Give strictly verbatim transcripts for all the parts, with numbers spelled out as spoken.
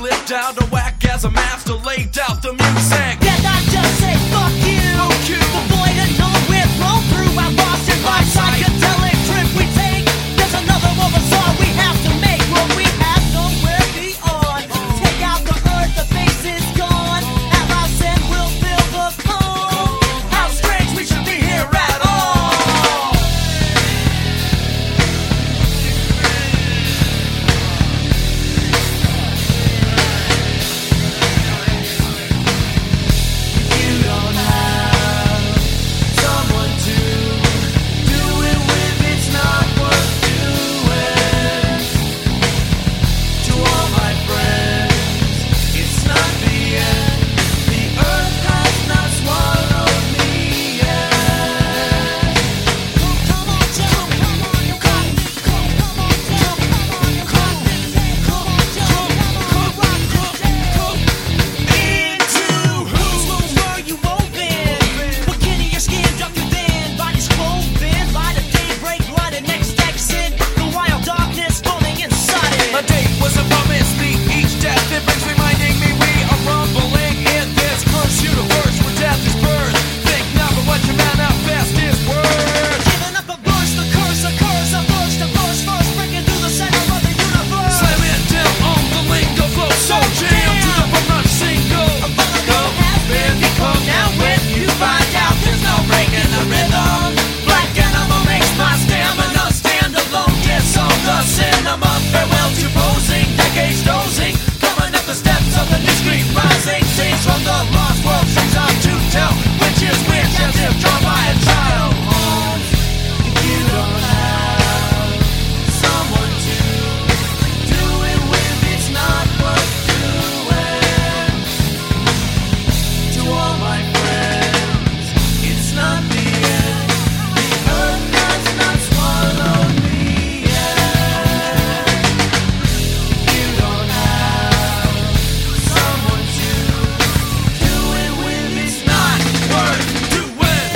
slipped out of whack as a master laid out the music. Then I just say fuck you. Fuck you. The void of nowhere roll through our lost in life psychedelic trip we take. There's another one song we have to make when we have nowhere beyond. Take out the earth, the base is gone. At last end we'll fill the cone. How strange we should be here at all.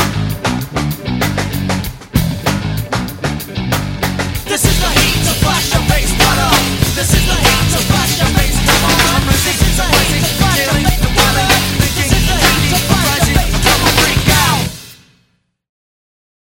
This is the heat to flash.